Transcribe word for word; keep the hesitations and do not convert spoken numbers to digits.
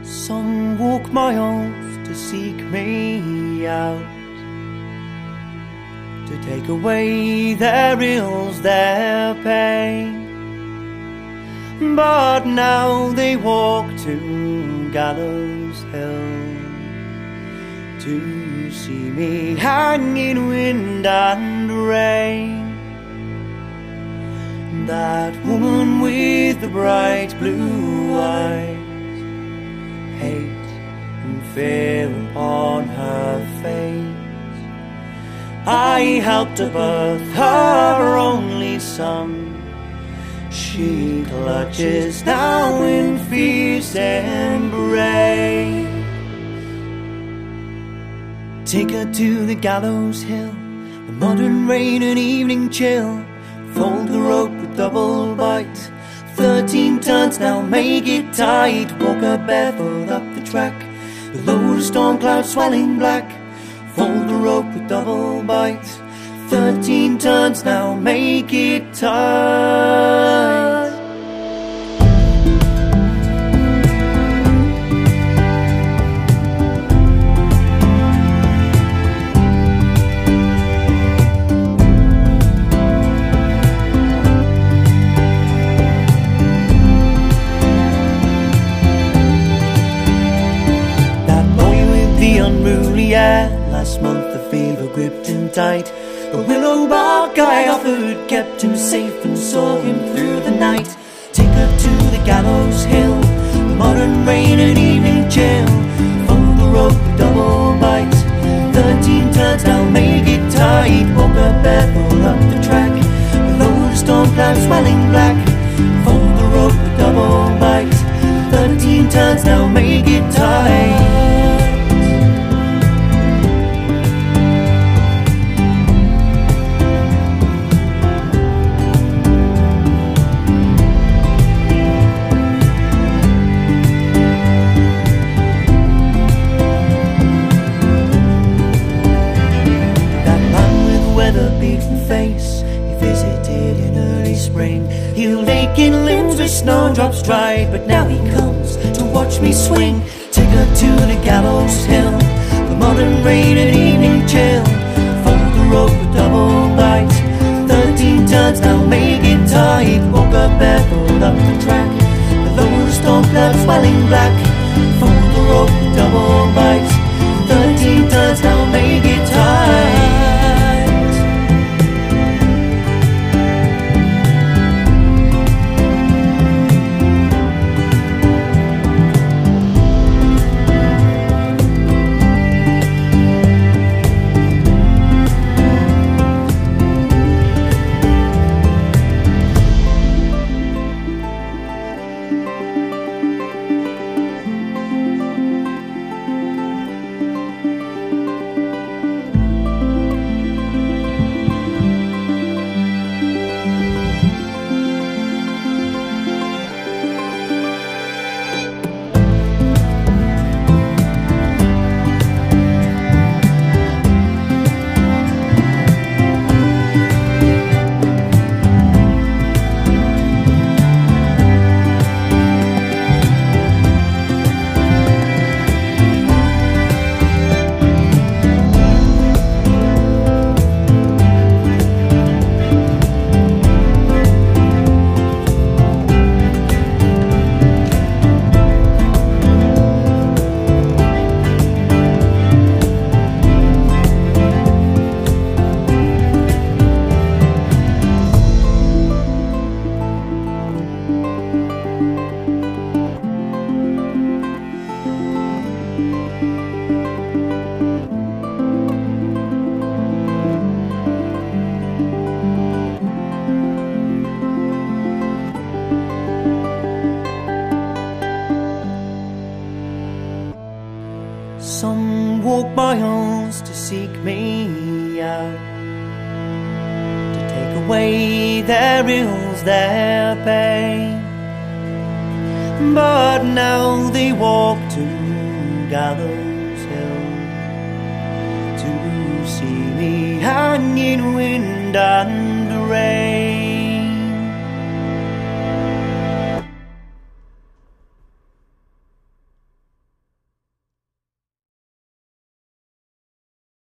Some walk miles to seek me out, to take away their ills, their pain. But now they walk to Gallows Hill, to see me hang in wind and rain. That woman with the bright blue eyes, hate and fear upon her face. I helped her birth her only son. She clutches now in fierce embrace. Take her to the Gallows Hill, the modern rain and evening chill. Fold the rope with double bite, thirteen turns now make it tight. Walk her barefoot up the track, the low storm clouds swelling black. Fold the rope with double bite, thirteen turns now make it tight. Unruly air, last month the fever gripped him tight. The willow bark I offered kept him safe and saw him through the night. Take her to the Gallows Hill, the modern rain and evening chill. Fold the rope with double bite, thirteen turns now make it tight. Walk her barefoot up the track, below the storm clouds swelling black. Fold the rope with double bite, thirteen turns now make it tight. Face he visited in early spring. He'll ache in limbs with snowdrops dried, but now he comes to watch me swing. Take her to the Gallows Hill, the modern rain and evening chill. Fold the rope with double bite, thirteen turns now make it tight. Walk her barefoot up the track, below the storm clouds swelling black. Fold the rope with double bite, thirteen turns now make it tight. Some walk miles to seek me out, to take away their ills, their pain. But now they walk to Gallows Hill, to see me hang in wind and rain.